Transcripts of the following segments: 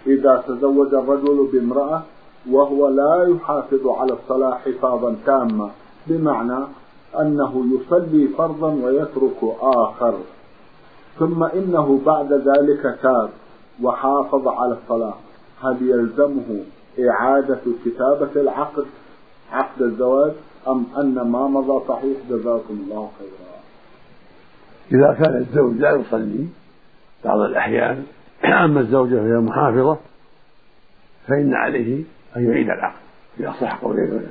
إذا تزوج الرجل بامرأة وهو لا يحافظ على الصلاة حفاظا تاما، بمعنى أنه يصلي فرضا ويترك آخر، ثم إنه بعد ذلك تاب وحافظ على الصلاة، هل يلزمه إعادة كتابة العقد، عقد الزواج، أم أن ما مضى صحيح؟ جزاكم الله خيرا. إذا كان الزوج لا يصلي بعض الأحيان أما الزوجة وهي محافظة فإن عليه أن يعيد العقد في أصح قولي العلماء،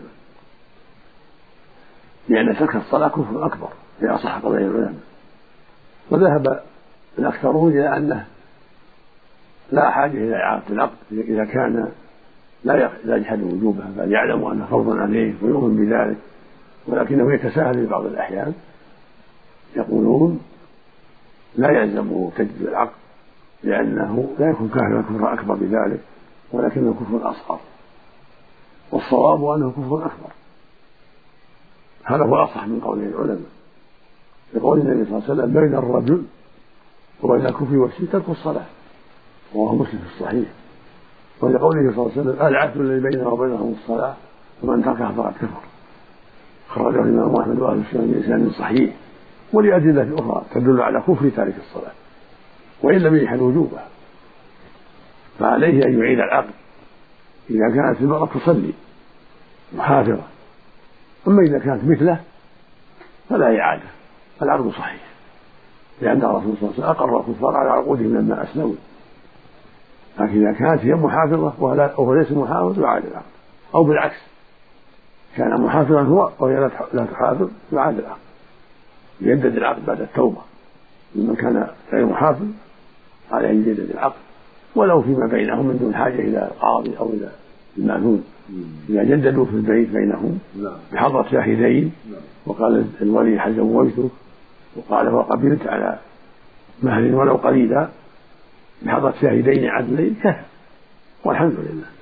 لأن ترك الصلاة كفر أكبر في أصح قولي العلماء. وذهب الأكثرون إلى أنه لا حاجة إلى إعادة العقد إذا كان لا يجحد وجوبها بل يعلم أنه فرض عليه ويؤمن بذلك، ولكنه يتساهل في بعض الأحيان. يقولون لا يلزمه تجديد العقد لأنه لا يكون كافرا كفر أكبر بذلك، ولكنه كفر أصغر، والصواب أنه كفر أكبر. هذا هو الأصح من قول العلماء، يقول النبي صلى الله عليه وسلم بين الرجل وبين الكفر والشرك ترك الصلاة، وهو مسلم في الصحيح. ولقوله صلى الله عليه وسلم العهد الذي بيننا وبينهم الصلاة ومن تركها فقد كفر، خرجه الإمام أحمد وأهل السنة بإسناد صحيح، ولأدلة أخرى تدل على كفر تارك الصلاة وإن لم يجحد وجوبها، فعليه أن يعيد العقد إذا كانت المرأة تصلي محافظة. أما إذا كانت مثله فلا إعادة، العقد صحيح، لأن الرسول صلى الله عليه وسلم أقر الكفار على عقودهم لما أسلموا. لكن إذا كانت هي محافظة وهو ليس محافظ يعاد العقد، أو بالعكس كان محافظا هو وهي لا تحافظ يعاد العقد، يجدد العقد بعد التوبة. لمن كان غير محافظ عليه أن يجدد العقد ولو فيما بينهم من دون حاجة إلى القاضي أو إلى المأذون. إذا جددوا في البيت بينهم بحضرة شاهدين وقال الولي هل زوجتك وقال وقبلت على مهر ولو قليلا بحضرة شاهدين عدلين كفى، والحمد لله.